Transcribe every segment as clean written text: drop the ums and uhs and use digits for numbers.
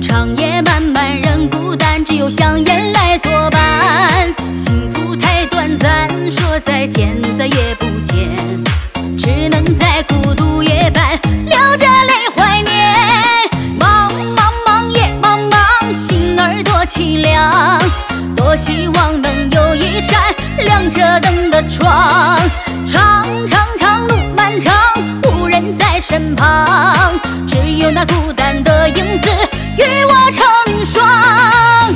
长夜漫漫人孤单，只有香烟来作伴。幸福太短暂，说再见再也不见，只能在孤独夜半流着泪怀念。茫茫茫夜茫茫，心儿多凄凉，多希望能有一扇亮着灯的窗。长长长路漫长，无人在身旁，只有那孤单的影子与我成双。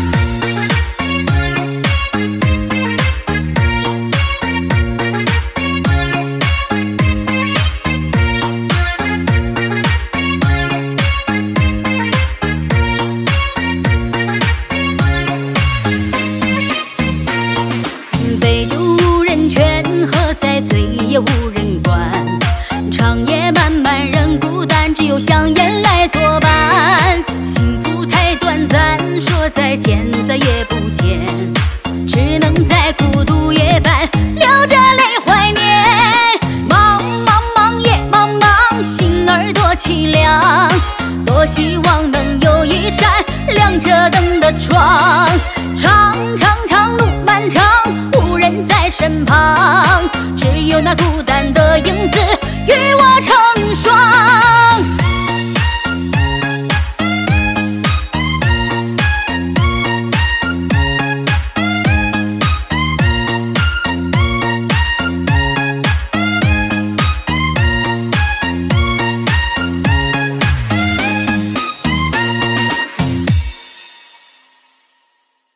杯酒无人劝，喝再醉也无人管。长夜漫漫人孤单，只有香烟来作伴。幸福太短暂，说再见再也不见，只能在孤独夜半流着泪怀念。茫茫茫夜茫茫，心儿多凄凉，多希望能有一扇亮着灯的窗。长长长路漫长，无人在身旁，只有那孤单的影子与我成